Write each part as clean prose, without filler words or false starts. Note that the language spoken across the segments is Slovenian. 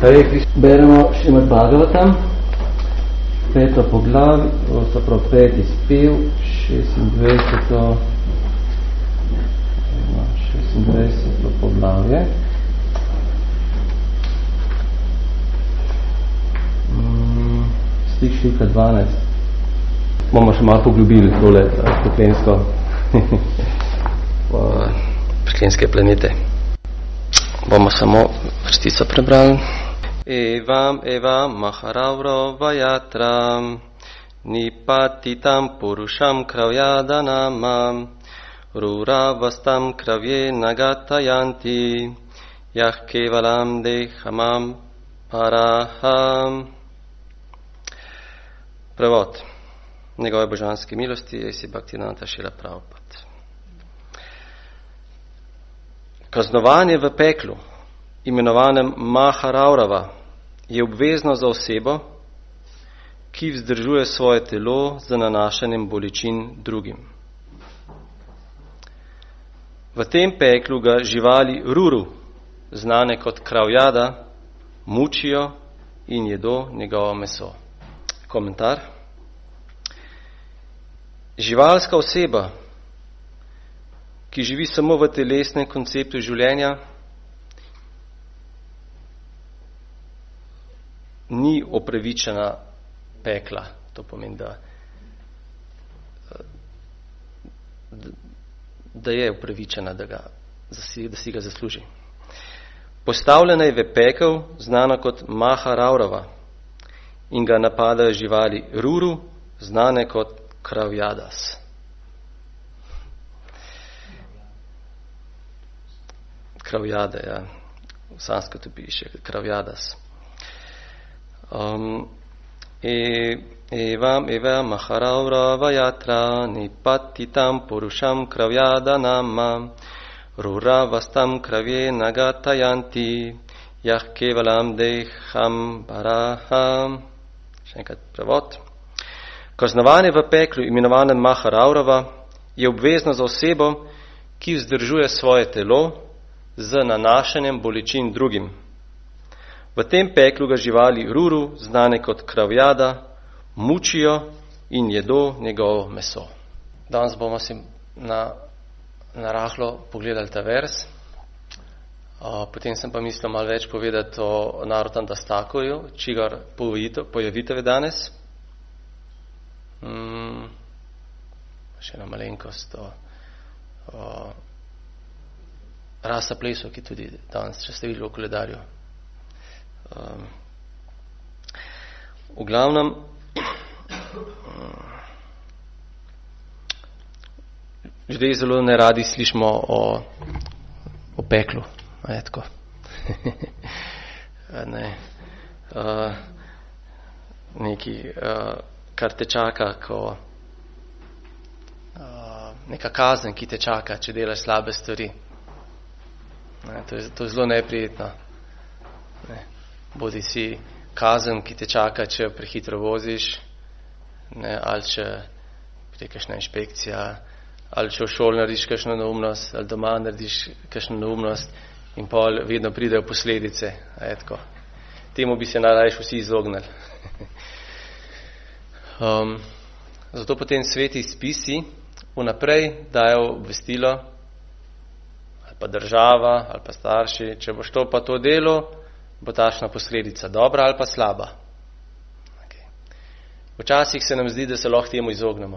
Hare Krishna. Beremo Šrimad Bhagavatam, 5. poglavje, zapravo 5. spev, 26. poglavje. Stih številka 12. Bomo še malo poglobili tole peklensko peklenske planete. Bomo samo vrstico prebrali. Evam Maharavra Yatram Nipatitam Purusham Kravyadanamam Ruravastam Kravye Nagatayanti Yah Kevalam Dehamam Paraham. Prevod. Njegove božanske milosti Esi Bhaktivedanta Šrila Prabhupada. Kaznovanje v peklu, imenovanem Maharaurava, je obvezno za osebo, ki vzdržuje svoje telo za nanašanjem bolečin drugim. V tem peklu ga živali Ruru, znane kot kravjada, mučijo in jedo njegovo meso. Komentar. Živalska oseba, ki živi samo v telesnem konceptu življenja, ni opravičena pekla. To pomeni, da je opravičena, da si ga zasluži. Postavljena je v pekel, znana kot Maharaurava, in ga napadajo živali Ruru, znane kot Kravjadas. Kravjade, ja. V sanskritu piše Kravjadas. Evam Maharaurava Yatra Nipatitam Purusham Kravyadanama Ruravastam Kravye Nagatayanti Yah Kevalam Deham Paraham. Še enkrat prevod. Kaznovanje v peklu, imenovanem Maharaurava, je obvezno za osebo, ki vzdržuje svoje telo z nanašanjem bolečin drugim. V tem peklu ga živali Ruru, znane kot kravjada, mučijo in jedo njegovo meso. Danes bomo si na rahlo pogledali ta vers. Potem sem pa mislil malo več povedati o Narotam Dastakoju, čigar pojavitev je danes. Še ena malenkost o Rasa Plesu, ki tudi danes, če ste videli v koledarju. V glavnem, ljudje zelo neradi slišimo o peklu. A je tako? Ne. Neki, kar te čaka, neka kazen, ki te čaka, če delaš slabe stvari. To je zelo neprijetno. Bodi si kazen, ki te čaka, če prehitro voziš, ali če pride kakšna inšpekcija, ali če v šoli narediš kakšno neumnost, ali doma narediš kakšno neumnost in pol vedno pridejo posledice. Temu bi se najrajš vsi izognili. Zato potem sveti spisi vnaprej dajo obvestilo, ali pa država, ali pa starši, če boš to pa to delo, bo tašna posledica dobra ali pa slaba. Včasih se nam zdi, da se lahko temu izognemo.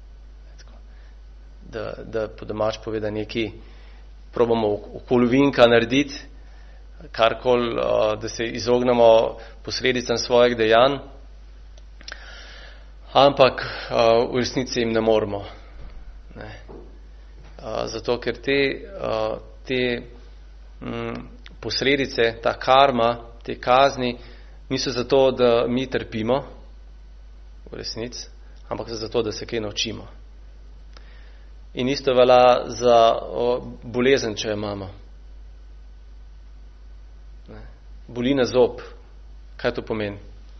Da po domač poveda neki probamo okolovinka narediti, karkoli, da se izognemo posledicam svojih dejanj, ampak v resnici jim ne moremo. Zato, ker te posledice, ta karma, te kazni niso zato, da mi trpimo v resnici, ampak zato, da se kaj naučimo. In isto velja za bolezen, če jo imamo. Boli na zob. Kaj to pomeni?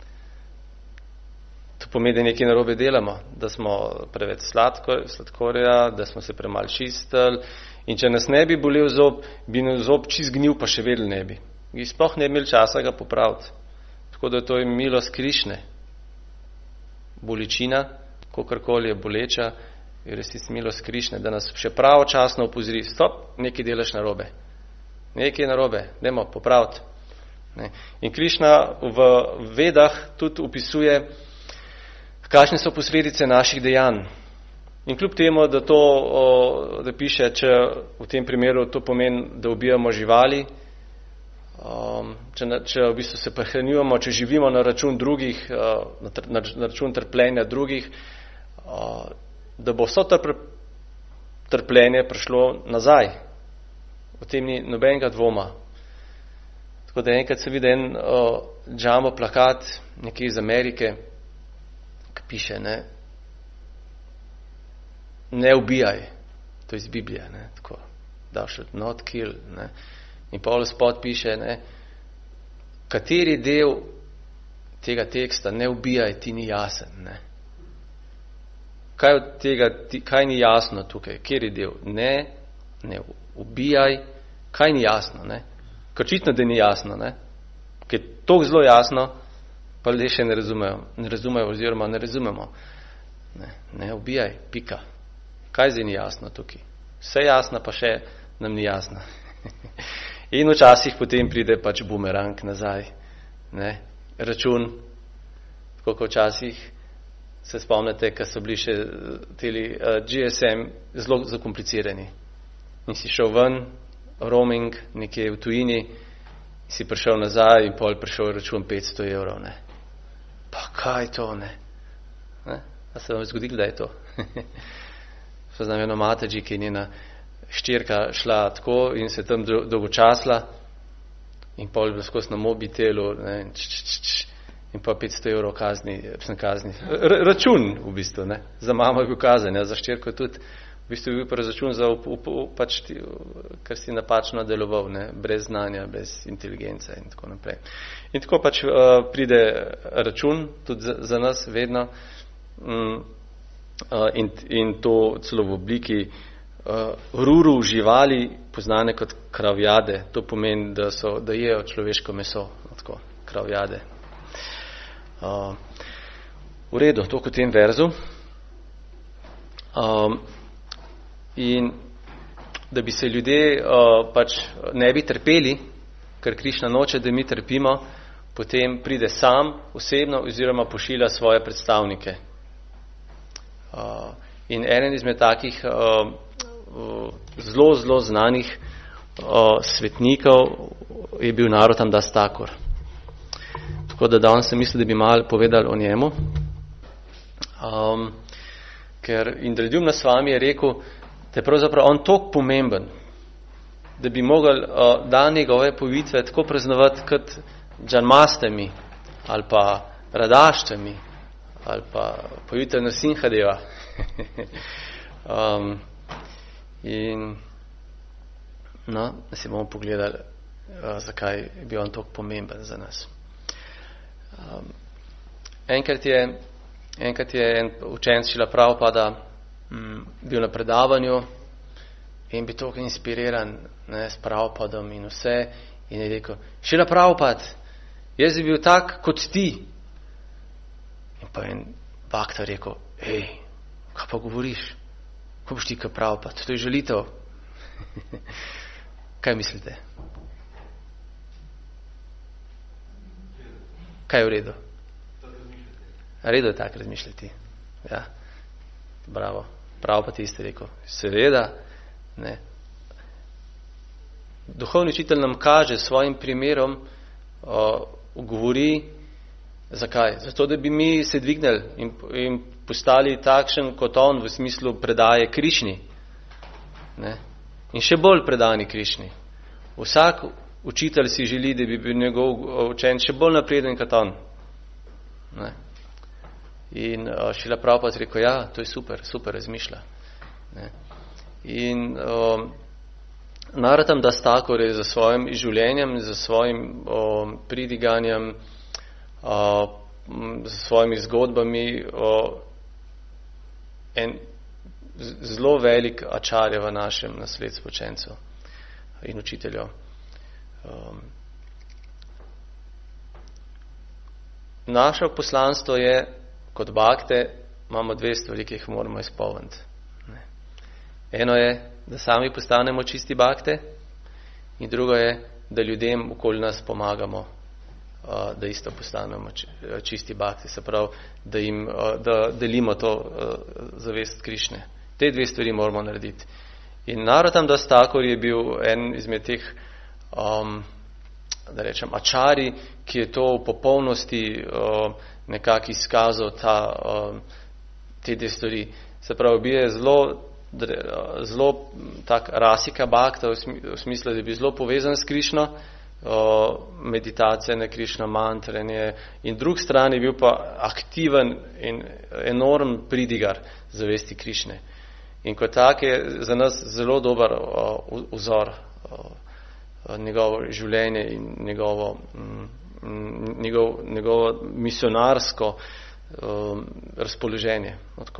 To pomeni, da nekaj narobe delamo, da smo preveč sladkorja, da smo se premalo čistili. In če nas ne bi bolel zob, bi nas zob čist gnil, pa še vedel ne bi. sploh ne imeli časa ga popraviti. Tako da to je milost Krišne. Bolečina, kakorkoli je boleča, je resnici milost Krišne, da nas še pravočasno opozori, stop, nekaj delaš narobe. Nekaj je narobe, dajmo popraviti. Ne. In Krišna v Vedah tudi opisuje, kakšne so posledice naših dejanj. In kljub temu, da to, da piše, če v tem primeru to pomeni, da ubijamo živali, če v bistvu se prehranjujemo, če živimo na račun drugih, na račun trpljenja drugih, da bo vso trpljenje prišlo nazaj. O tem ni nobenega dvoma. Tako da enkrat se vidi en jumbo plakat nekje iz Amerike, ki piše, ne ubijaj, to iz Biblije, tako, thou shalt not kill, in pol spod piše, kateri del tega teksta ne ubijaj, ti ni jasen, Kaj od tega, kaj ni jasno tukaj, kateri del, ne ubijaj, kaj ni jasno, Ker očitno, da ni jasno, Ker je toliko zelo jasno, pa ljudje še ne razumejo oziroma ne razumemo. Ne ubijaj, pika. Kaj zdaj ni jasno tukaj? Vse jasno, pa še nam ni jasno. In včasih potem pride pač bumerang nazaj. Račun, tako kot včasih se spomnite, ko so bili še teli GSM zelo zakomplicirani. In si šel ven, roaming, nekje v tujini, si prišel nazaj in pol prišel račun 500 €. Pa kaj to, A se vam zgodilo, da je to? Poznam eno mateđi, ki je njena ščirka šla tako in se tam dolgočasla in pol je bilo skozi na mobitelu in pa 500 € kazni. Račun v bistvu, za mamo je bil kazen, za ščirko tudi. V bistvu je bil pa račun za pač ker si napačno deloval, brez znanja, brez inteligence in tako naprej. In tako pač pride račun tudi za nas vedno in to celo v obliki ruru živali, poznane kot kravjade. To pomeni, da jejo človeško meso, tako, kravjade. V redu, to kot tem verzu. In da bi se ljudje pač ne bi trpeli, ker Krišna noče, da mi trpimo, potem pride sam osebno oziroma pošilja svoje predstavnike. In eden izmed takih zelo znanih svetnikov je bil Narottam Das Thakur. Tako da danes sem mislil, da bi malo povedali o njemu. Ker Indradyumna Swami je rekel, da je pravzaprav on toliko pomemben, da bi mogli dan njegove povitve tako praznovati kot Janmastami ali pa Radaštami ali pa povitev Nrsimhadeva. In da si bomo pogledali, zakaj je bil on toliko pomemben za nas. Enkrat je en učenec Šrila Prabhupada bil na predavanju in bil toliko inspiriran s Prabhupadom in vse in je rekel, Šrila Prabhupad, jaz bi bil tak kot ti. In pa en bakta rekel, kaj pa govoriš? Ko boš ti kaj Prabhupad? To je žalitev. Kaj mislite? Kaj je v redu? Redo je tako razmišljati. Ja. Bravo. Prav pa ti ste rekel. Seveda, Duhovni učitelj nam kaže s svojim primerom, govori, zakaj? Zato, da bi mi se dvignili in postali takšen kot on v smislu predaje Krišni. In še bolj predani Krišni. Vsak učitelj si želi, da bi bil njegov učenec še bolj napreden kot on. In Šrila Prabhupada rekel, ja, to je super razmišlja. In Narottam Das Thakur je za svojim življenjem, za svojim pridiganjem, za svojimi zgodbami en zelo velik ačarja v našem nasledstvu učencev in učiteljev. naše poslanstvo je, kot bakte, imamo dve stvari, ki jih moramo izpolniti. Eno je, da sami postanemo čisti bakte, in drugo je, da ljudem okoli nas pomagamo, da isto postanemo čisti bakti, se pravi, da delimo to zavest Krišne. Te dve stvari moramo narediti. In Narottam Das Thakur je bil en izmed teh, da rečem, ačari, ki je to v popolnosti nekako izkazal te dve stvari. Se pravi, bil je zelo tak rasika bakta, v smislu, da je bil zelo povezan s Krišno, meditacija na Krišno, mantrenje, in drug strani je bil pa aktiven in enorm pridigar zavesti Krišne. In kot tak je za nas zelo dober vzor njegovo življenje in njegovo misionarsko razpoloženje.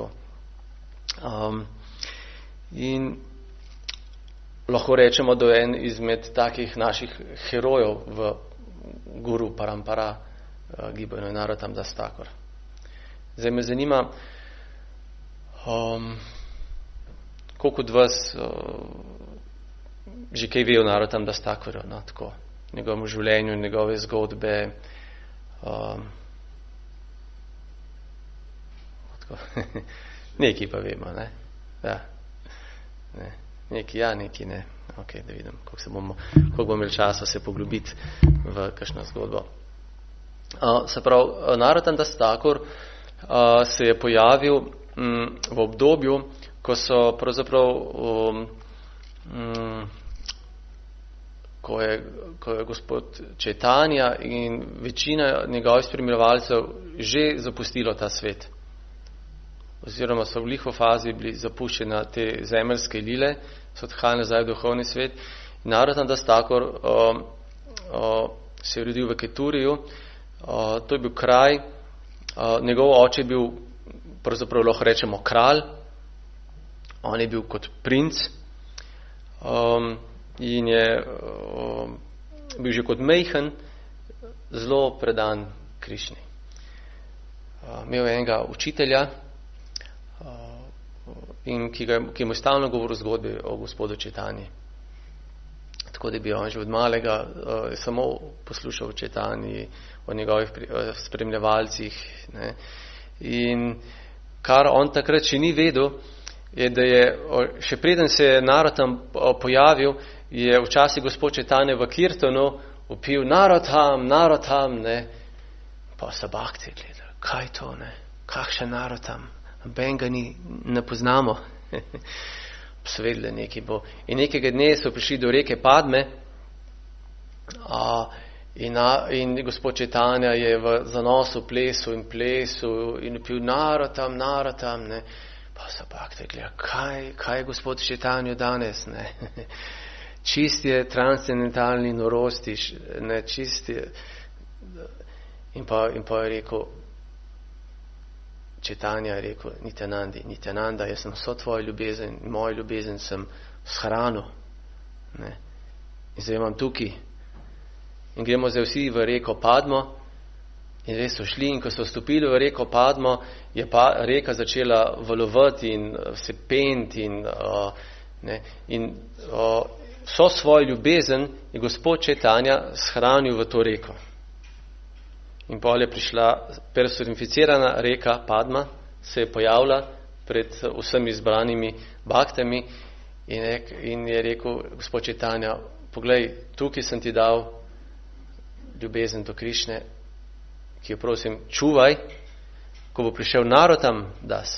In lahko rečemo, da je en izmed takih naših herojev v Guru Parampara gibanju Narottam Das Thakur. Zdaj me zanima, koliko od vas že kaj ve o Narottam Das Thakurju, tako, njegovem življenju, njegove zgodbe. Nekaj pa vemo, ne? Ja. Ne. Neki ja, neki ne. Ok, da vidim, koliko bomo imeli časa se poglobiti v kakšno zgodbo. Se pravi, Narottam Das Thakur se je pojavil v obdobju, ko so pravzaprav ko je gospod Chaitanya in večina njegovih spremljevalcev že zapustilo ta svet. Oziroma so v liho fazi bili zapuščeni te zemeljske lile, so odhajali nazaj v duhovni svet. Narottam Das Thakur se je rodil v Keturiju. To je bil kraj, njegov oče je bil, pravzaprav lahko rečemo, kralj, on je bil kot princ in je bil že kot majhen zelo predan Krišni. Imel je enega učitelja, in ki mu je stalno govoril zgodbe o gospodu Chaitanji. Tako da bi on že od malega samo poslušal o Chaitanji, o njegovih spremljevalcih. Ne. In kar on takrat še ni vedel, je, da je še preden se je Narottam pojavil, je včasih gospod Chaitanja v Kirtanu vpil Narottam, Narottam, ne. Pa so bakti gledali, kaj to, ne, kakšen Narottam. Ben ga ne poznamo. Svedle nekaj bo. In nekega dne so prišli do reke Padme in gospod Chaitanya je v zanosu plesu in pil Narottam, Narottam, ne. Pa so bakte gledali, kaj je gospod Chaitanya danes, ne. Čist je transcendentalni norosti, ne, čist je. In pa je rekel, Chaitanya je rekel, Nityananda, jaz sem vso tvojo ljubezen, mojo ljubezen sem shranil. Ne. In zdaj imam tukaj. In gremo zdaj vsi v reko Padmo. In zdaj so šli in ko so vstopili v reko Padmo, je pa reka začela valovati in se peniti in vso svojo ljubezen je gospod Chaitanya shranil v to reko. In pol je prišla personificirana reka Padma, se je pojavila pred vsemi izbranimi baktami in je rekel gospod Chaitanya, poglej, tukaj sem ti dal ljubezen do Krišne, ki jo prosim čuvaj, ko bo prišel Narottam Das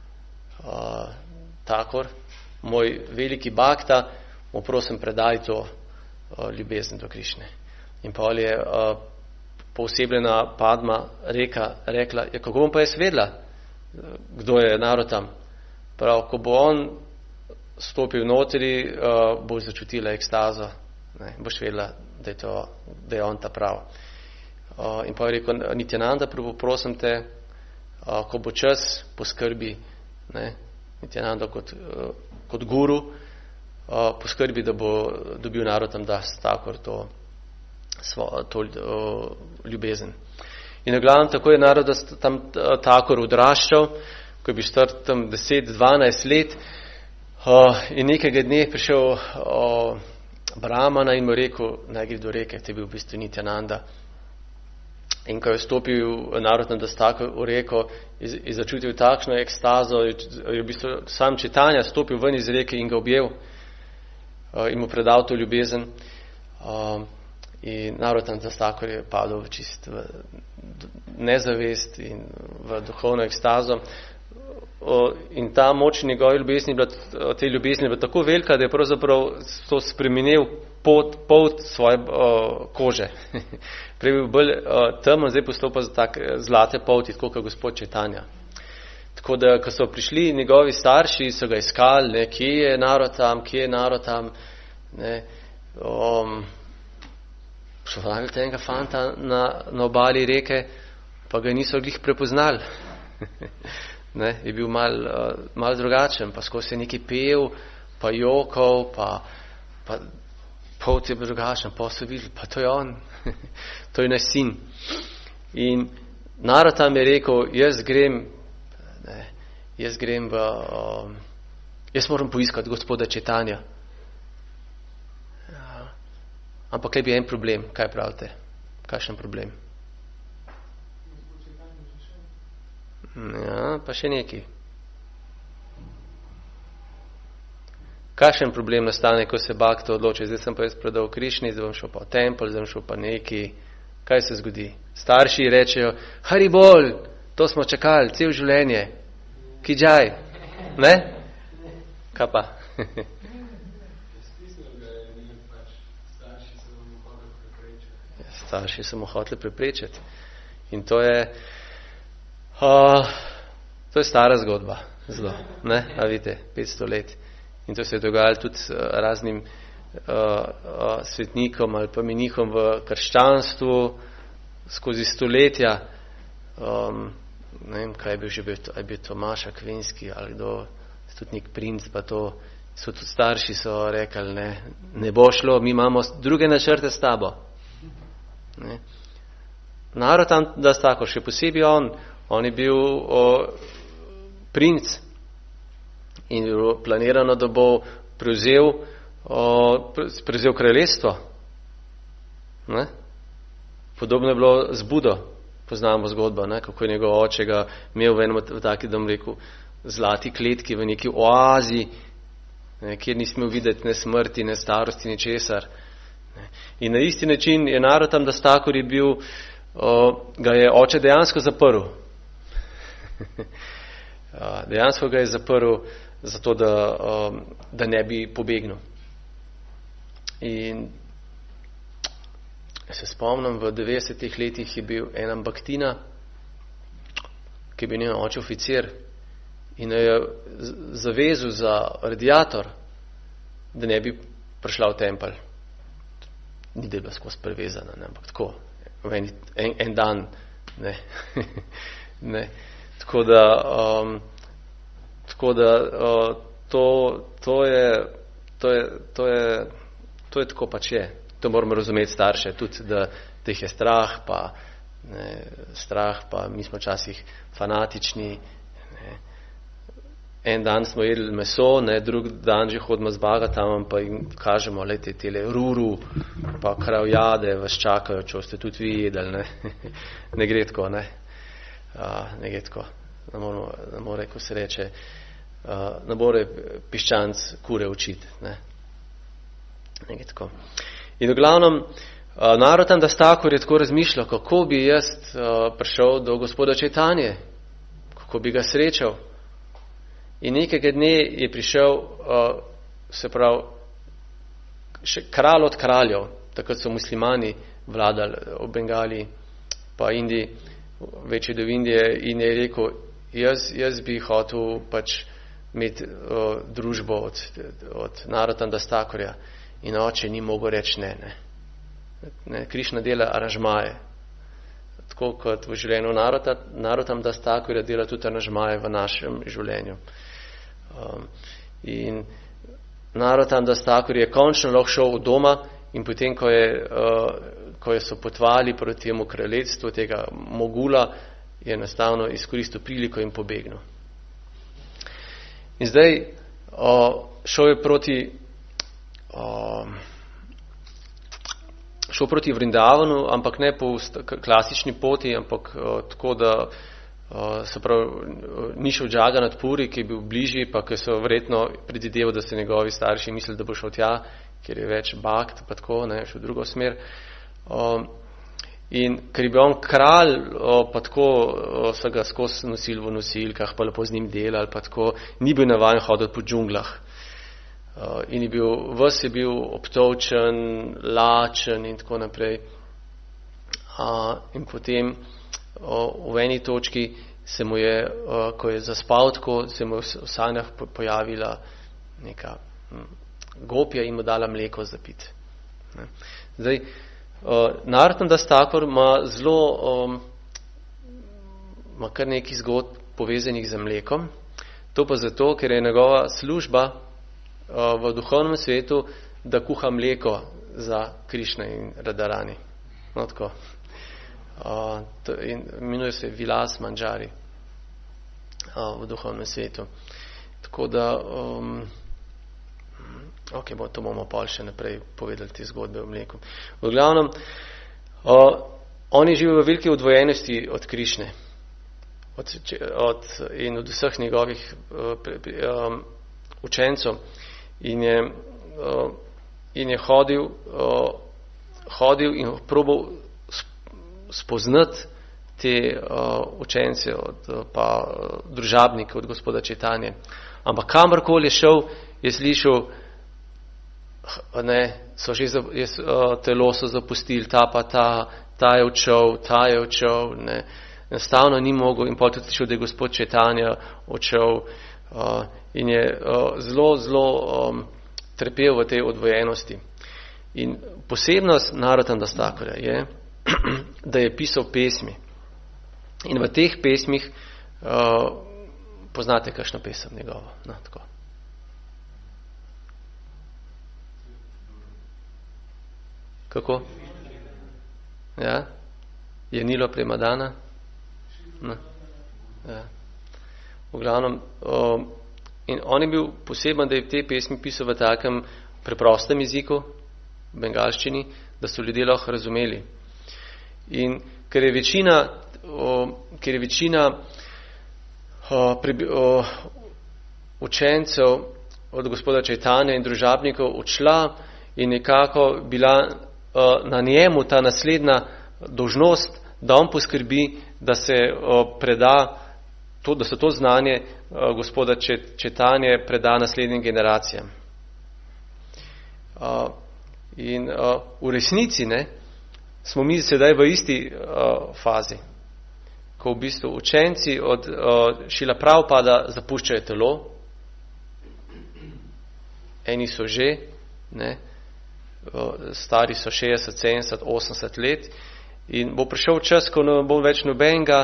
Thakur, moj veliki bakta, mu prosim predaj to ljubezen do Krišne. In pol je poosebljena Padma rekla, ja, kako bom pa jaz vedela, kdo je Narottam? Prav, ko bo on stopil notri, boš začutila ekstazo, ne, boš vedela, da je on ta prav. In pa je rekel, Nityananda, prosim te, ko bo čas, poskrbi, ne, Nityananda kot guru, poskrbi, da bo dobil Narottam Das Thakur to ljubezen. In v glavnem tako je narod tam Thakur odraščal, ko je bil star tam 10-12 let, in nekega dne je prišel Brahmana in mu rekel, naj gre do reke, to je bil v bistvu Nityananda. In ko je vstopil narod na Thakur v reko, je začutil takšno ekstazo, je v bistvu sam Chaitanya stopil ven iz reke in ga objel in mu predal to ljubezen. In narod na Thakur je padel v nezavest in v duhovno ekstazo. In ta moč njegove ljubezni, te ljubezni je bila tako velika, da je pravzaprav to spremenil pot svoje kože. Prej bil bolj temen, zdaj postal pa za tak zlate polti, tako kot gospod Chaitanya. Tako da, ko so prišli njegovi starši, so ga iskali, ne, kje je narod tam, ne, so vlagali enega fanta na obali reke, pa ga niso glih prepoznali. Ne, je bil mal drugačen, pa skozi je nekaj pel, pa jokal, pa polt je bil drugačen, pa so videli, pa to je on, to je naš sin. In narod tam je rekel, jaz moram poiskati gospoda Chaitanya. Ampak le bi en problem, kaj pravite? Kakšen problem? Ja, pa še neki. Kakšen problem nastane, ko se Bhakta odloči? Zdaj sem pa jaz predal Krišni, zdaj bom šel pa v tempelj, zdaj bom šel pa neki. Kaj se zgodi? Starši rečejo, Haribol, to smo čakali, cel življenje. Kijaj. Ne? Kaj pa? Starši so mu hoteli preprečiti. In to je stara zgodba, zelo, ne, a vidite, 500 let. In to se je dogajalo tudi raznim svetnikom ali pa menihom v krščanstvu skozi stoletja. Ne vem, kaj je bil že, je bil Tomaš Akvinski ali kdo, tudi nek princ, pa to, so tudi starši so rekli, ne bo šlo, mi imamo druge načrte s tabo. Ne. Narod tam, da tako, še posebej on je bil princ in je bilo planirano, da bo prevzel kraljestvo. Ne? Podobno je bilo z Budo, poznamo zgodbo, ne? Kako je njegov oče ga imel v enem taki, da bom rekel, zlati kletki v neki oazi, ne? Kjer ni smel videti ne smrti, ne starosti, ni česar. Ne? In na isti način je narod tam, da Thakur je bil, ga je oče dejansko zaprl. Dejansko ga je zaprl zato, da ne bi pobegnil. In se spomnim, v 90-ih letih je bil ena Bhaktina, ki je bil njen oče oficir in je zavezal za radiator, da ne bi prišla v tempelj. Ni da je bila skozi prevezana, ne, ampak tako, en dan, ne. Ne. Tako da to je tako pač je. To moramo razumeti starše, tudi da jih je strah, pa mi smo včasih fanatični. Ne. En dan smo jedli meso, ne, drug dan že hodimo z Bhagavatam, pa jim kažemo, lejte, tele ruru, pa kravjade vas čakajo, če ste tudi vi jedli, ne. Ne gre tako, ne. Ne gre tako. Ne more, ko se reče, ne more piščanc kure učiti, ne. Ne gre tako. In v glavnem, narod tam, da Thakur je tako razmišljal, kako bi jaz prišel do gospoda Chaitanje, kako bi ga srečal. In nekega dne je prišel, se pravi, še kralj od kraljev, takrat so muslimani vladali v Bengali, pa Indiji, večji del Indije, in je rekel, jaz bi hotel pač imeti družbo od naroda da Thakurja. In oče ni mogel reči ne. Krišna dela aranžmaje. Tako kot v življenju narodam da Thakurja dela tudi aranžmaje v našem življenju. In narodam da Thakur je končno lahko šel v doma in potem, ko je ko so potovali proti temu kraljestvu tega mogula, je enostavno izkoristil priliko in pobegnil. In zdaj šel je proti Vrindavanu, ampak ne po klasični poti, ampak tako, da se pravi, ni šel Jagannath Puri, ki je bil bližji, pa ki so verjetno predvideval, da se njegovi starši mislili, da bo šel tja, ker je več bakt, pa tako, ne, šel v drugo smer. In ker je bil on kralj, pa tako so ga skozi nosili v nosilkah, pa lepo z njim delali, pa tako, ni bil navajen hoditi po džunglah. In ves je bil obtolčen, lačen in tako naprej. In potem v eni točki se mu je, ko je zaspal tako, se mu je v sanjah pojavila neka gopja in mu dala mleko za pit. Zdaj, Narottam Das Thakur ima kar nekaj zgodb povezanih z mlekom. To pa zato, ker je njegova služba v duhovnem svetu, da kuha mleko za Krišna in Radharani. No, tako. Imenuje se Vilas Manjari v duhovnem svetu. Tako da to bomo pol še naprej povedali te zgodbe o mleku. V glavnem, on je živel v veliki odvojenosti od Krišne in od vseh njegovih učencov in je hodil in probal spoznati te učence pa družabnike od gospoda Čaitanje. Ampak kamorkoli je šel, je slišal, telo so zapustili, ta je odšel, ne. Enostavno ni mogel in potem tudi slišal, da je gospod Čaitanja odšel in je zelo trpel v tej odvojenosti. In posebnost Narottam Das Thakurja je, da je pisal pesmi. In v teh pesmih poznate kakšno pesem njegovo. No, tako. Kako? Ja? Je Nilo Premadana? No. Ja. V glavnem, in on je bil poseben, da je te pesmi pisal v takem preprostem jeziku, v bengalščini, da so ljudje lahko razumeli. In ker je večina učencev od gospoda Čaitanje in družabnikov odšla in nekako bila na njemu ta naslednja dolžnost, da on poskrbi, da se da se to znanje gospoda Čaitanje preda naslednjim generacijam. In v resnici smo mi sedaj v isti fazi, ko v bistvu učenci od Šrila Prabhupada zapuščajo telo, eni so že, stari so 60, 70, 80 let in bo prišel čas, ko ne bo več nobenega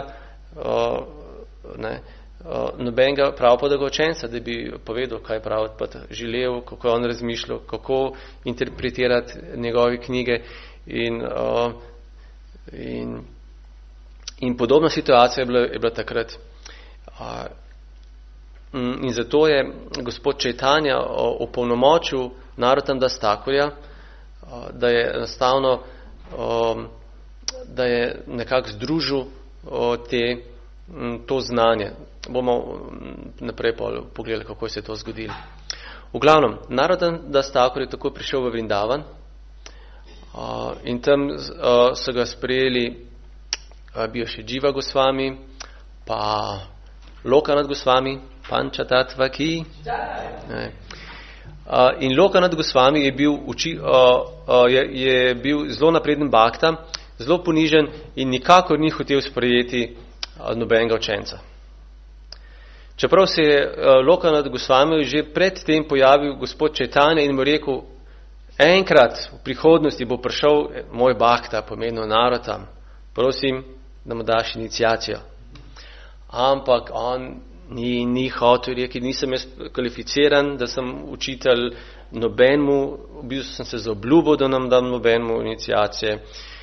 Prabhupada učenca, da bi povedal, kaj Prabhupada želel, kako on razmišljal, kako interpretirati njegove knjige in podobna situacija je bila takrat. In zato je gospod Čaitanja opolnomočil Narottam Das Thakurja, da je enostavno da je nekako združil to znanje. Bomo naprej pogledali, kako se je to zgodilo. V glavnem, Narottam Das Thakur je tako prišel v Vrindavan in tam so ga sprejeli bil še Jiva Gosvami, pa Lokanath Gosvami, Panchatattva ki. In Lokanath Gosvami je bil zelo napreden bhakta, zelo ponižen in nikakor ni hotel sprejeti nobenega učenca. Čeprav se je Lokanath Gosvami že pred tem pojavil gospod Čaitanja in mu rekel, enkrat v prihodnosti bo prišel moj bhakta, pomenil Narottam, prosim, da mu daš iniciacijo. Ampak on ni hotel, rekel, nisem jaz kvalificiran, da sem učitelj nobenemu, v bistvu sem se zaobljubil, da nam dam nobenemu iniciacije.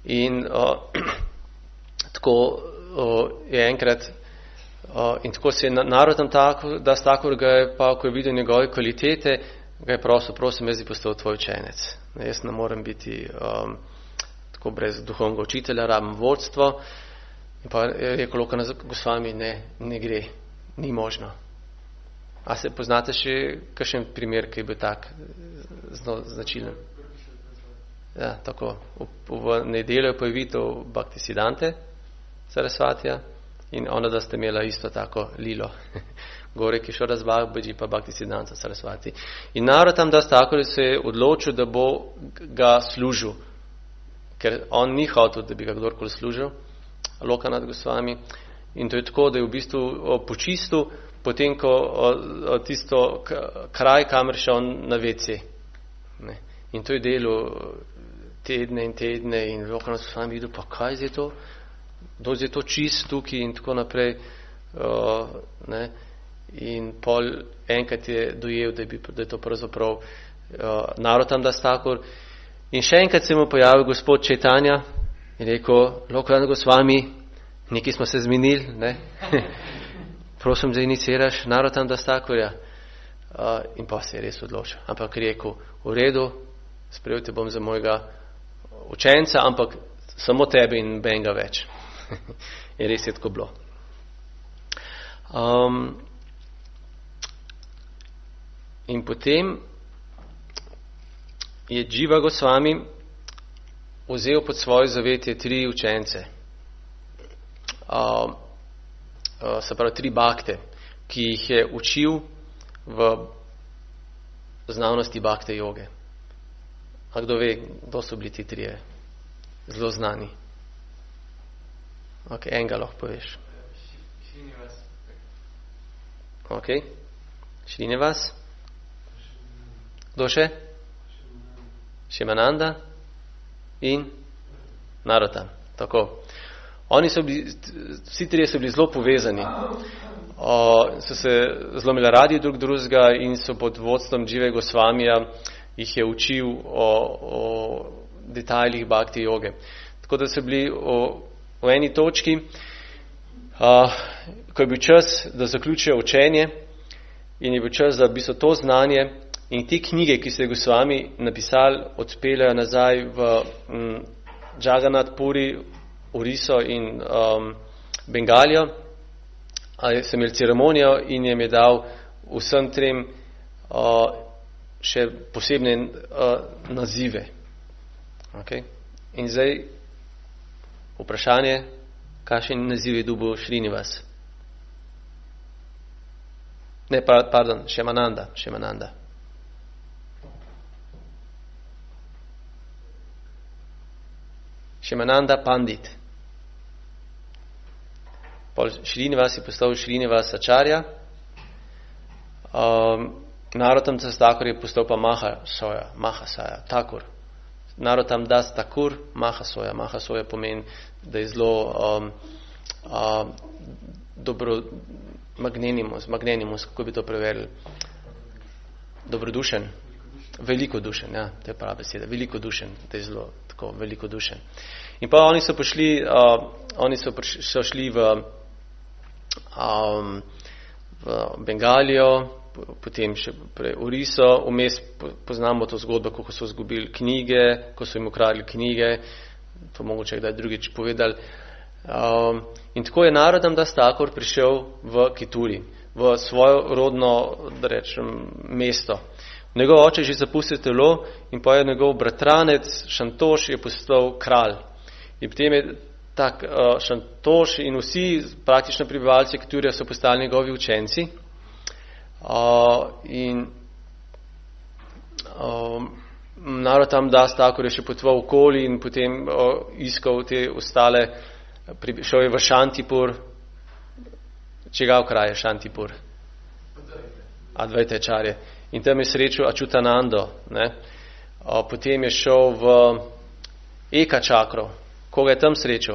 In tako je enkrat in tako se je narod tam tako, ga je pa, ko je videl njegove kvalitete, ga je prosim, jaz bi postal tvoj učenec. Jaz ne morem biti tako brez duhovnega učitelja, rabim vodstvo. In pa je rekel Lokana Gosvami, ne gre, ni možno. A se poznate še kakšen primer, ki je bil tak značilen? Ja, tako. V nedeljo je pojavitev Bhaktisiddhante Sarasvatija in ona, da ste imela isto tako lilo. Gore Kishora Bhaji pa Bhaktisiddhanta Sarasvati. In narod tam tako se je odločil, da bo ga služil, ker on ni hotel, da bi ga kdorkoli služil, Lokanat Gosvami. In to je tako, da je v bistvu počistil, potem ko tisto kraj, kamer še on na WC. Ne. In to je delo tedne in tedne in Lokanat Gosvami videl, pa kaj je to? Kdo je to čist tukaj in tako naprej. Ne. In pol enkrat je dojel, da je to pravzaprav narod tam Dastakor. In še enkrat se mu pojavil gospod Čaitanja in rekel, Lokanat Gosvami, nekaj smo se zmenili, ne? Prosim, da iniciraš narod tam Dastakorja. In pa se je res odločil. Ampak rekel, v redu, sprejel te bom za mojega učenca, ampak samo tebe in benga več. In res je tako bilo. In potem je Jiva Gosvami vzel pod svoje zavetje 3 učence. Se pravi 3 bakte, ki jih je učil v znanosti bakte joge. A kdo ve, kdo so bili ti 3? Zelo znani. Ok, enega lahko poveš. Ok, Šrinivas. Kdo še? Šimananda in Narota. Tako. Oni so bili, vsi 3 so bili zelo povezani. So se zelo imeli radi drugega in so pod vodstvom Jive Gosvamija jih je učil o detajlih bhakti joge. Tako da so bili v eni točki, ko je bil čas, da zaključijo učenje in je bil čas, da bi so to znanje in te knjige, ki so je Gosvami napisali, odpeljajo nazaj v Jagannath Puri, Oriso in Bengalijo, so imeli ceremonijo in jim je dal vsem 3 še posebne nazive. Okay? In zdaj vprašanje, kakšen naziv je dobil Šrinivas? Ne, pardon, Šimananda. Šimananda Pandit. Šrinivas je postal Šrinivas Acharya. Narotam Dastakor je postal pa Mahasaya, Thakur. Narotam Dastakur, Mahasoya pomeni, da je zelo magnanimus, kako bi to preverili? Dobrodušen. Velikodušen, ja, to je prava beseda. Velikodušen, to je zelo tako velikodušen. In pa oni so šli v Bengalijo, potem še Oriso, vmes poznamo to zgodbo, kako so izgubili knjige, ko so jim ukradli knjige, to mogoče kdaj drugič povedali. In tako je Narodam Dastakor prišel v Kituri, v svojo rodno, da rečem, mesto. Njegov oče že zapustil telo in pa je njegov bratranec Šantoš je postal kralj. In potem je tak Šantoš in vsi praktično prebivalci Kiturja so postali njegovi učenci. In Narotam Dastakor je še potoval okoli in potem iskal te ostale, šel je v Šantipur. Čigav kraj je Šantipur? Advaita Acharya. In tam je srečal Achutanando. Potem je šel v Eka čakro. Koga je tam srečal?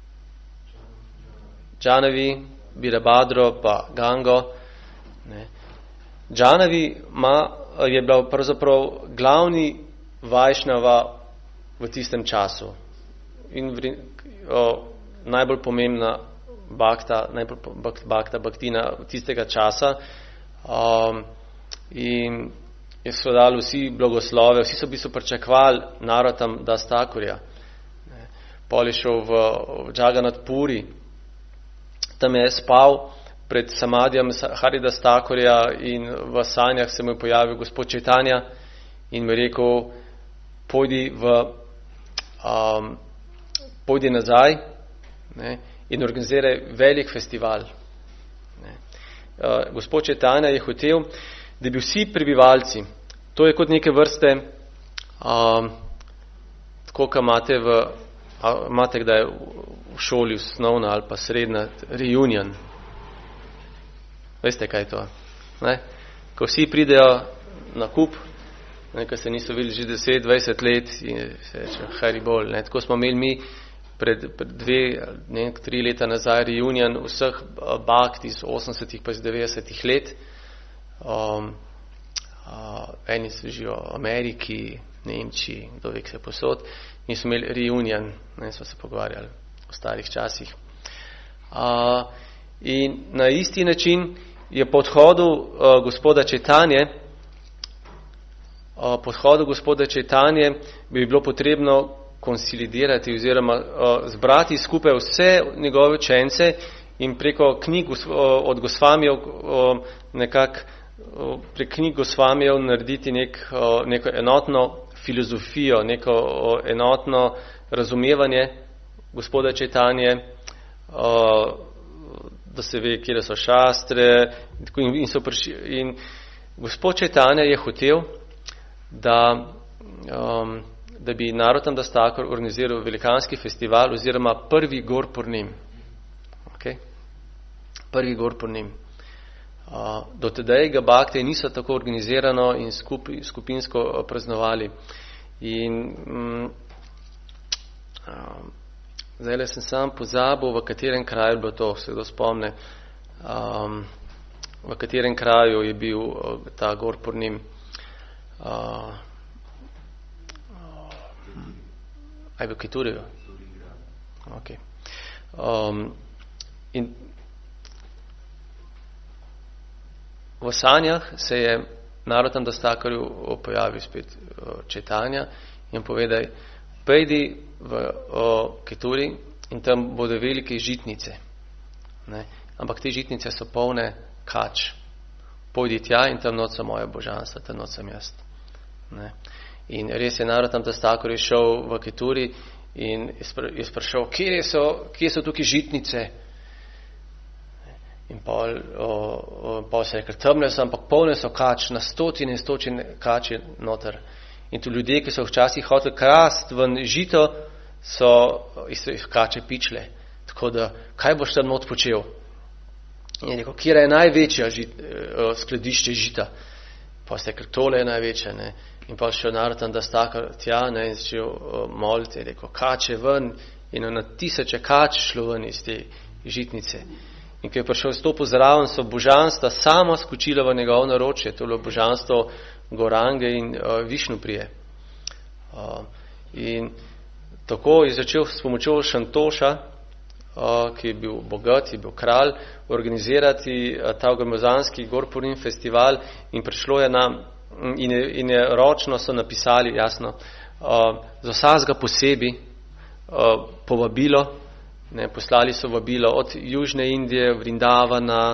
Džanavi, Birabhadro pa Gango. Džanavi je bila pravzaprav glavni vajšnava v tistem času. najbolj pomembna baktina tistega časa. In so dali vsi blagoslove, vsi so bi pričakovali Narotam Dastakurja. Pol je šel v Jagannath Puri, tam je spal pred samadijam Haridastakurja in v sanjah se mu je pojavil gospod Četanja in mi je rekel, pojdi nazaj, ne, in organiziraj velik festival. Ne. Gospod Četanja je hotel, da bi vsi prebivalci, to je kot neke vrste, tako kot imate kdaj v šoli osnovna ali pa srednja reunion. Veste, kaj je to? Ne? Ko vsi pridejo na kup, ko se niso videli že 10-20 let in se reče, haribol. Tako smo imeli mi pred 2-3 leta nazaj reunion vseh bakt iz 80-ih pa iz 90-ih let. Eni so živijo v Ameriki, Nemčiji, kdo ve, se posod. In smo imeli reunion, smo se pogovarjali o starih časih. In na isti način je po odhodu gospoda Četanje bi bilo potrebno konsolidirati oziroma zbrati skupaj vse njegove učence in preko knjig od Gosvamijev nekako prek knjig Gosvamijev narediti neko enotno filozofijo, neko enotno razumevanje gospoda Četanje, da se ve, kje so šastre in gospod Četanja je hotel, da bi Narotam Dastakur organiziral velikanski festival oziroma prvi Gor Purnim. Okay? Prvi Gor Purnim. Do tedaj ga bakte niso tako organizirano in skupinsko praznovali. In zdaj sem sam pozabil, v katerem kraju je bilo to, se kdo spomne, v katerem kraju je bil ta Gor Purnim. Je bil Kiturijo? Okay. In v sanjah se je Narotam Dastakurju pojavil spet Četanja in povedal, pejdi v Kituri in tam bodo velike žitnice. Ne? Ampak te žitnice so polne kač. Pojdi tja in tam noč so moje božanstva, tam noč sem jaz. Ne? In res je Narotam Dastakur šel v Kituri in je sprašal, kje so tukaj žitnice? In pol se je rekel, temne so, ampak polne so kač, na stotine kač je noter. In tu ljudje, ki so včasih hoteli krast ven žito, so iz kače pičle. Tako da, kaj boš tam not počel? In je rekel, kje je največja skladišče žita? Pa se je rekel, tole je največja. Ne? In pa šel Narotam Dastakur tja, ne, in začel moliti, je rekel, kače ven, in na tisoče kač šlo ven iz te žitnice. In ko je prišel stopil zraven, so božanstva samo skočila v njegovo naročje, to je bilo božanstvo Gorange in Višnuprije. In tako je začel s pomočjo Šantoša, ki je bil bogat, je bil kralj, organizirati ta gromozanski Gor Purnim festival in prišlo je in je ročno so napisali, jasno, za vsakega posebej povabilo. Ne, poslali so vabilo od Južne Indije, Vrindavana,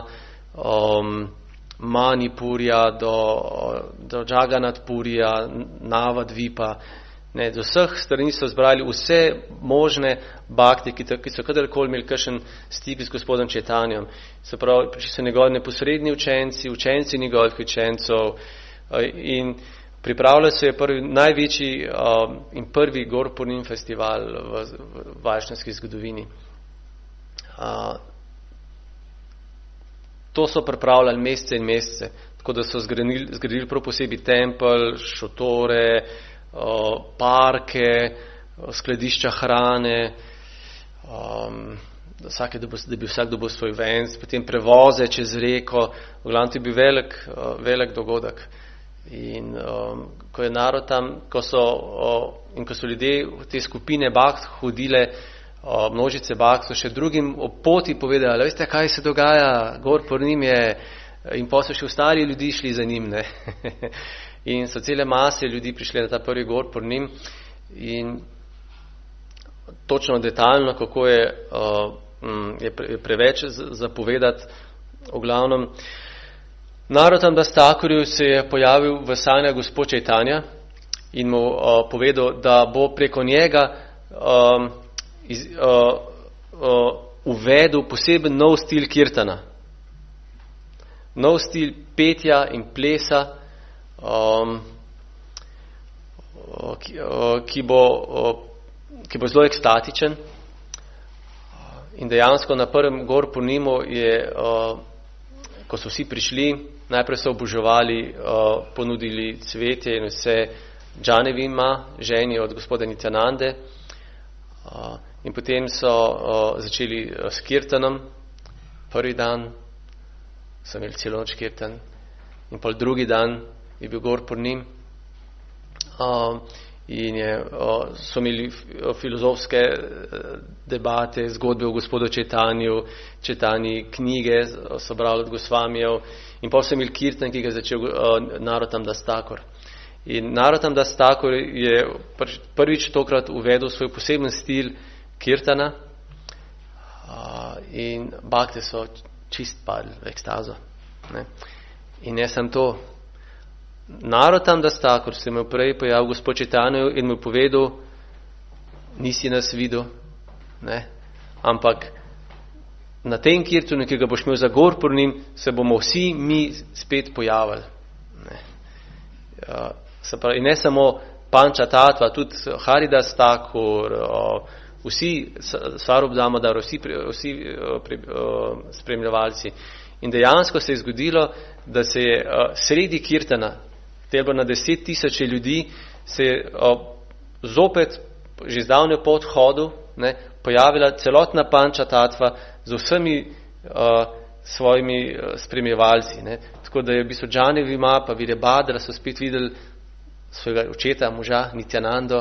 Manipurja do Jagannath Purja, Navadvipa. Ne, do vseh strani so zbrali vse možne bakte, ki so kadarkoli imeli kakšen stik z gospodom Četanjem. Se pravi, prišli so njegovi neposredni učenci njegovih učencev in pripravljal se je največji in prvi Gor Purnim festival v vajšnavski zgodovini. To so pripravljali mesece in mesece, tako da so zgradili prav posebej tempelj, šotore, parke, skladišča hrane, da bi vsak dobil svoj venc, potem prevoze čez reko. V glavnem to je bil velik dogodek. In ko je narod tam, ko so ljudje v te skupine bakt hodile, množice bakt, so še drugim o poti povedali, veste, kaj se dogaja, gor por njim je, in pa so še ostali ljudi šli za njim, ne. In so cele mase ljudi prišli na ta prvi gor por njim in točno detaljno, kako je preveč zapovedati, v glavnem. Narodam Dastakorju se je pojavil v sanjah Gospod Čajtanja in mu povedal, da bo preko njega uvedel poseben nov stil kirtana. Nov stil petja in plesa, ki bo zelo ekstatičen. In dejansko na prvem gor po njemu je, ko so vsi prišli, najprej so oboževali, ponudili cvetje in vse Džanevima, ženi od gospoda Nityanande, in potem so začeli s kirtanom. Prvi dan so imeli celo noč kirtan in pol drugi dan je bil gor por njim, in so imeli filozofske debate, zgodbe o gospodu Čajtanju, Čajtanji knjige so brali od Gosvamijev in pa so imeli kirtan, ki ga je začel Narottam Das Thakur. In Narottam Das Thakur je prvič tokrat uvedel svoj poseben stil kirtana in bakte so čist padli v ekstazo. Ne? In ne sem to. Narottam Das Thakur se mu prej pojavil gospod Čajtanju in mu povedal, nisi nas videl, ne? Ampak na tem kirtanu, ki ga boš imel za gor por njim, se bomo vsi mi spet pojavili. Ne? In ne samo Panča Tatva, tudi Haridas Thakur, vsi Svarup Damodar, vsi spremljevalci. In dejansko se je zgodilo, da se je sredi kirtana, telo na 10,000 ljudi, se je zopet, že zdavnje po odhodu, ne, pojavila celotna Panča Tatva z vsemi svojimi spremljevalci. Ne. Tako da je v bistvu Džanevima pa Virabhadra so spet videli svojega očeta, moža, Nityanando,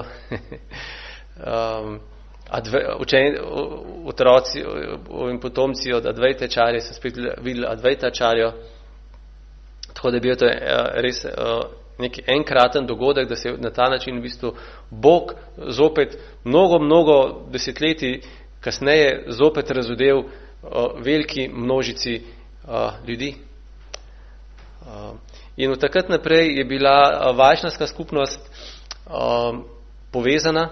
otroci in potomci od Advaitacharje so spet videli Advaitacharjo. Tako da je bil to res nek enkraten dogodek, da se je na ta način v bistvu Bog zopet mnogo desetletij kasneje zopet razodel veliki množici ljudi. In od takrat naprej je bila vajšnavska skupnost povezana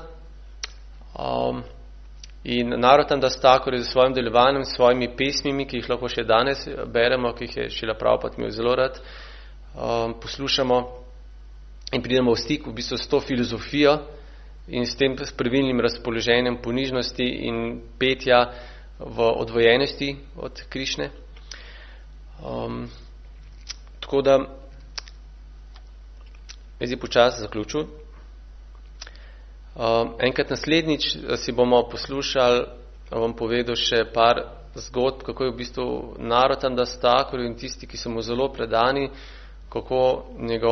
in Narottam Das Thakur je z svojim delovanjem, s svojimi pesmimi, ki jih lahko še danes beremo, ki jih je Šrila Prabhupada imel zelo rad, poslušamo in pridemo v stik v bistvu s to filozofijo in s tem pravilnim razpoloženjem ponižnosti in petja v odvojenosti od Krišne. Tako da jaz je počasi zaključil. Enkrat naslednjič si bomo poslušali, vam povedal še par zgodb, kako je v bistvu Narottam Das Thakur in tisti, ki so mu zelo predani, kako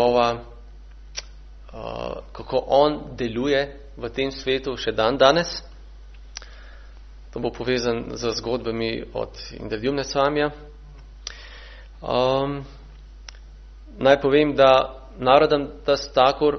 on deluje v tem svetu še dan danes. To bo povezan z zgodbami od Indradyumna Swamija. Naj povem, da Narottam Das Thakur,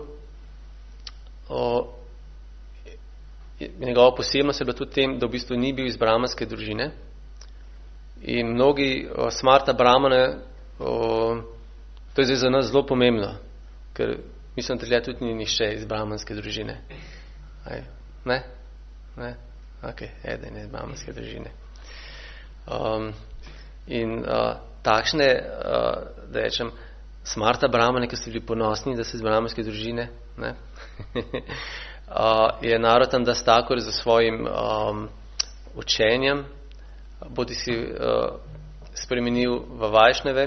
njegova posebnost je bila tudi tem, da v bistvu ni bil iz brahmanske družine. In mnogi smarta brahmane, to je zdaj za nas zelo pomembno, ker mislim, da tudi ni nišče iz brahmanske družine. Ne? Ok, eden iz brahmanske družine. Takšne, da rečem, smarta brahmane, ki so bili ponosni, da so iz brahmanske družine, ne? Je Narottam Das Thakur za svojim učenjem bodi si spremenil v Vajšnave,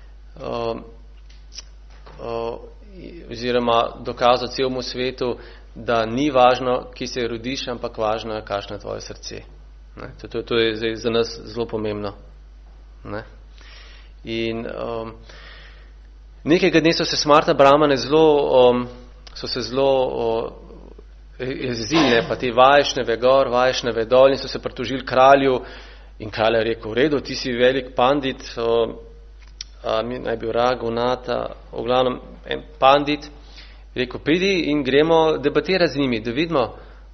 oziroma dokazal celemu svetu, da ni važno, ki se rodiš, ampak važno je, kakšno je tvoje srce. To je zdaj za nas zelo pomembno. Ne? In Nekega dne so se Smarta Brahmane zelo jezili, pa te Vajšneve gor, Vajšneve dol in so se pritožili kralju in kralj je rekel, v redu, ti si velik pandit, naj bil Raghunatha, v glavnem en pandit, rekel, pridi in gremo debatirati z njimi, da vidimo,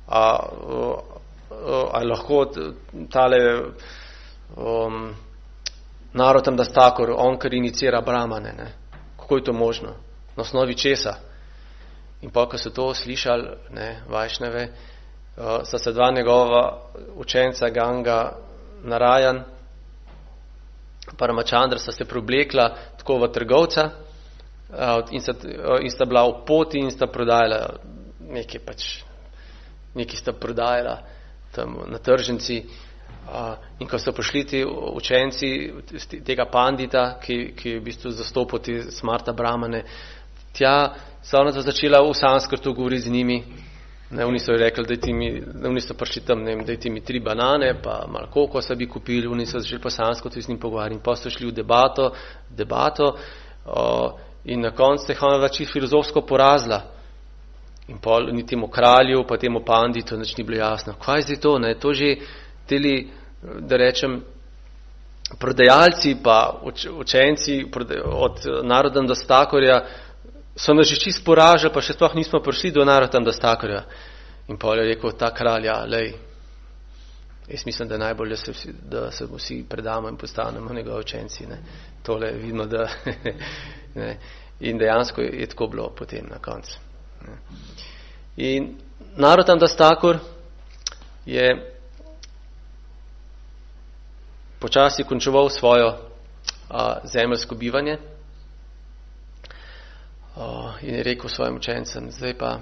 a lahko tale Narottam Das Thakur, on kar inicira Brahmane, ne? Kako je to možno? Na osnovi česa? In pa, ko so to slišali, ne, Vajšneve, sta se dva njegova učenca Ganga Narayan, Paramachandra, sta se preoblekla tako v trgovca in sta bila v poti in sta prodajala nekaj sta prodajala tam na tržnici. In ko so prišli ti učenci tega pandita, ki je v bistvu zastopil te Smarta Brahmane, tja so ona začela v sanskrtu govoriti z njimi. Oni so rekli, oni so prišli tam, dajte mi 3 banane, pa malo kokosa bi kupili, oni so začeli po sanskrtu z njim pogovarjati. In pa so šli v debato in na koncu se je ona čisto filozofsko porazila. In pol ni temu kralju, pa temu panditu nič ni bilo jasno. Kaj je zdaj to? Ne? To že teli, da rečem, prodajalci pa učenci od Narottam Das Thakurja so nas že čisto poražali, pa še sploh nismo prišli do Narottam Das Thakurja. In pol je rekel ta kralj, lej, jaz mislim, da je najbolj, da se vsi predamo in postanemo njegovi učenci. Ne. Tole vidimo, da ne. In dejansko je tako bilo potem na koncu. Ne. In Narottam Das Thakur je počasi končeval svojo zemljsko bivanje in je rekel svojim učencem, zdaj pa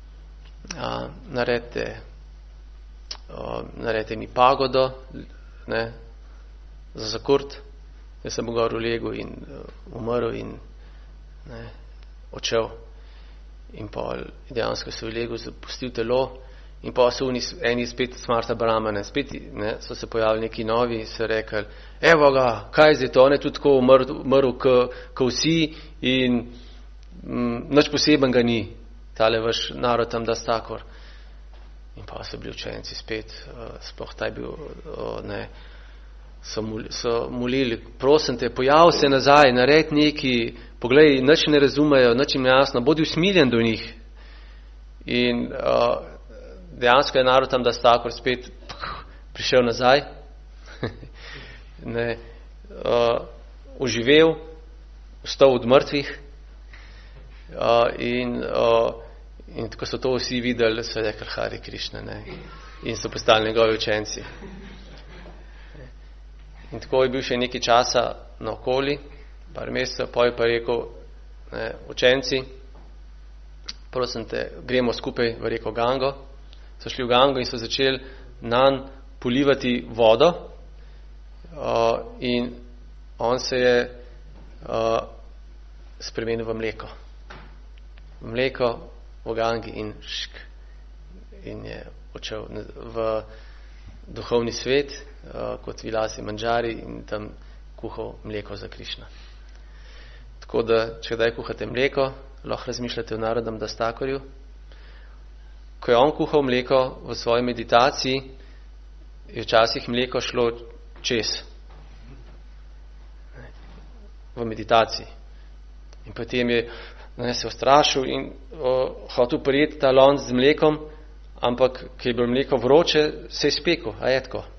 naredite mi pagodo, ne, za zakurt, jaz sem gor v legu in umrl in ne, odšel. In pa dejansko so v legu zapustil telo in pa so eni spet Smarta Brahmane, spet ne, so se pojavili neki novi, so rekli, evo ga, kaj zdaj to, on je tudi tako umrl ko vsi in nič poseben ga ni, tale vaš Narottam Das Thakur. In pa so bili učenci spet, sploh taj bil, ne, so molili, prosim te, pojav se nazaj, naredi neki, poglej, nič ne razumejo, nič jim jasno, bodi usmiljen do njih. In dejansko je Narottam Das Thakur spet prišel nazaj, ne, oživel, vstal od mrtvih in ko so to vsi videli, so rekli Hare Krishna, ne, in so postali njegovi učenci. In tako je bil še nekaj časa na okoli, par mesecev, pa je pa rekel, ne, učenci, prosim te, gremo skupaj v reko Gango. So šli v Gango in so začeli nanj polivati vodo in on se je spremenil v mleko. V mleko v Gangi in je odšel v duhovni svet kot Vilasi Manjari in tam kuhal mleko za Krišna. Tako da, če kdaj kuhate mleko, lahko razmišljate o Narottam Das Thakurju. Ko je on kuhal mleko v svoji meditaciji, je včasih mleko šlo čez. V meditaciji. In potem je se ustrašil in hotel prijeti ta lonc z mlekom, ampak, ki je bilo mleko vroče, se je spekel, a je tako.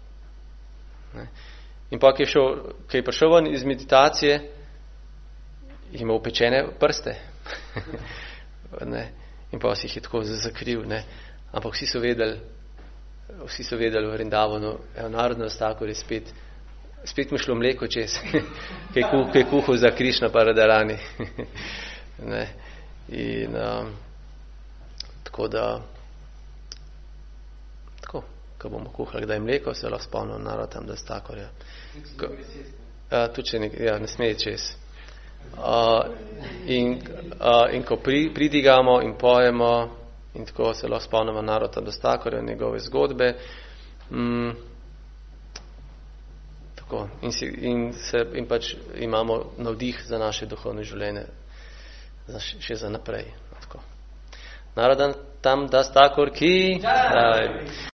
In pa, ki je prišel ven iz meditacije, je imel upečene prste. Ne. In pa si jih je tako zakril, ne. Ampak vsi so vedeli v Vrindavanu, Narottam Das Thakur je spet mu šlo mleko čez, ki je kuhal za Krišna pa Radharani. Ne. In tako da tako, ko bomo kuhali kdaj mleko, se lahko spomnimo Narottam Das Thakurja. Tudi ne sme čez. In ko pridigamo in pojemo in tako se lahko spomnimo Narottam Das Thakurja, njegove zgodbe, tako, in pač imamo navdih za naše duhovne življenje. še za naprej. Narodan tam das takur ki.